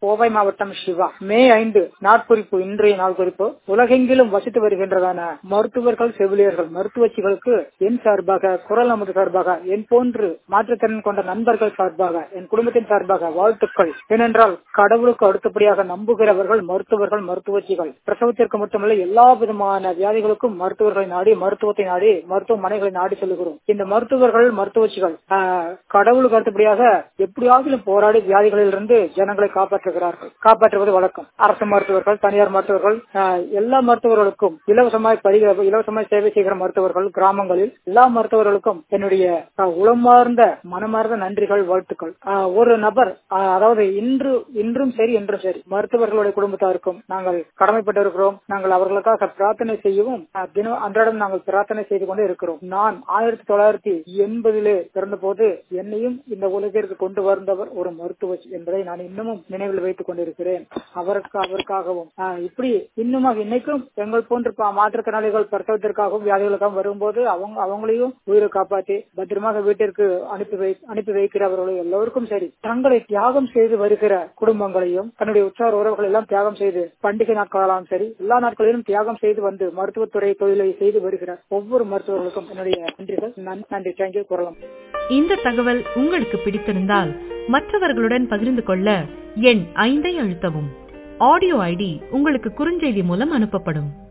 கோவை மாவட்டம் சிவா. மே 5 நாட்குறிப்பு. இன்றைய நாள் குறிப்பு: உலகெங்கிலும் வசித்து வருகின்றதான மருத்துவர்கள், செவிலியர்கள், மருத்துவச்சிகளுக்கு என் சார்பாக, குரல் நமது சார்பாக, என் போன்று மாற்றுத்திறன் கொண்ட நண்பர்கள் சார்பாக, என் குடும்பத்தின் சார்பாக வாழ்த்துக்கள். ஏனென்றால் கடவுளுக்கு அடுத்தபடியாக நம்புகிறவர்கள் மருத்துவர்கள், மருத்துவச்சிகள். பிரசவத்திற்கு மட்டுமல்ல, எல்லா விதமான வியாதிகளுக்கும் மருத்துவர்களை நாடி, மருத்துவத்தை நாடி, மருத்துவமனைகளை நாடி செல்கிறோம். இந்த மருத்துவர்கள், மருத்துவச்சிகள் கடவுளுக்கு அடுத்தபடியாக எப்படியாவது போராடி வியாதிகளிலிருந்து ஜனங்களை காப்பாற்றுவது வழக்கம். அரசு மருத்துவர்கள், தனியார் மருத்துவர்கள், எல்லா மருத்துவர்களுக்கும் இலவசமாய் சேவை செய்கிற மருத்துவர்கள், கிராமங்களில் எல்லா மருத்துவர்களுக்கும் என்னுடைய உளமார்ந்த மனமார்ந்த நன்றிகள், வாழ்த்துக்கள். ஒரு நபர், அதாவது இன்றும் சரி என்றும் சரி, மருத்துவர்களுடைய குடும்பத்தாருக்கும் நாங்கள் கடமைப்பட்டிருக்கிறோம். நாங்கள் அவர்களுக்காக பிரார்த்தனை செய்யவும் அன்றாடம் நாங்கள் பிரார்த்தனை செய்து கொண்டு இருக்கிறோம். நான் 1980 பிறந்த போது என்னையும் இந்த உலகிற்கு கொண்டு வந்தவர் ஒரு மருத்துவ என்பதை நான் இன்னமும் நினைவில் வைத்துக் கொண்டிருக்கிறேன். அவருக்காகவும் இப்படி இன்னைக்கும் எங்கள் போன்ற மாற்றுத்திறனாளிகள் பிரசவத்திற்காகவும் வியாதிகளுக்காகவும் வரும்போது அவங்களையும் உயிரை காப்பாற்றி பத்திரமாக வீட்டிற்கு அனுப்பி வைக்கிறவர்களும் எல்லோருக்கும் சரி, தங்களை தியாகம் செய்து வருகிற குடும்பங்களையும் தன்னுடைய உற்சார உறவுகள் எல்லாம் தியாகம் செய்து, பண்டிகை நாட்களாலும் சரி எல்லா நாட்களிலும் தியாகம் செய்து வந்து மருத்துவத்துறை தொழிலை செய்து வருகிற ஒவ்வொரு மருத்துவர்களுக்கும் என்னுடைய நன்றிகள். நன்றி. தேங்க்யூ. குரலம். இந்த தகவல் உங்களுக்கு பிடித்திருந்தால் மற்றவர்களுடன் பகிர்ந்து கொள்ள எண் 5 அழுத்தவும். ஆடியோ ஐடி உங்களுக்கு குறுஞ்செய்தி மூலம் அனுப்பப்படும்.